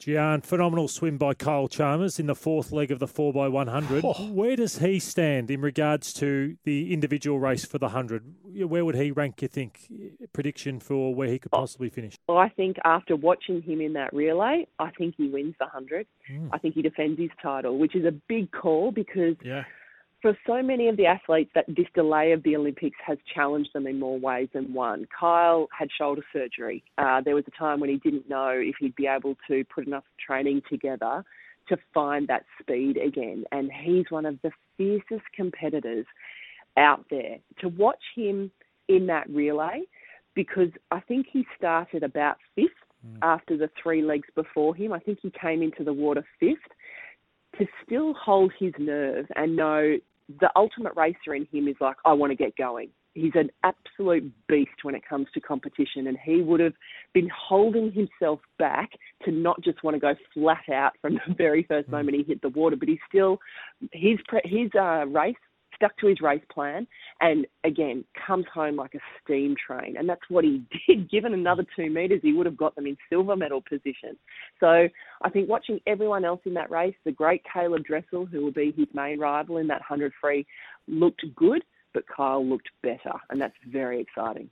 Gian, phenomenal swim by Kyle Chalmers in the fourth leg of the 4x100. Oh. Where does he stand in regards to the individual race for the 100? Where would he rank, you think? Prediction for where he could possibly finish? Well, I think after watching him in that relay, I think he wins the 100. I think he defends his title, which is a big call because for so many of the athletes, that this delay of the Olympics has challenged them in more ways than one. Kyle had shoulder surgery. There was a time when he didn't know if he'd be able to put enough training together to find that speed again. And he's one of the fiercest competitors out there. To watch him in that relay, because I think he started about fifth after the 3 legs before him. I think he came into the water fifth. To still hold his nerve and know the ultimate racer in him is like, I want to get going. He's an absolute beast when it comes to competition, and he would have been holding himself back to not just want to go flat out from the very first moment he hit the water, but his race stuck to his race plan and, again, comes home like a steam train. And that's what he did. Given another 2 metres, he would have got them in silver medal position. So I think watching everyone else in that race, the great Caleb Dressel, who will be his main rival in that 100 free, looked good, but Kyle looked better. And that's very exciting.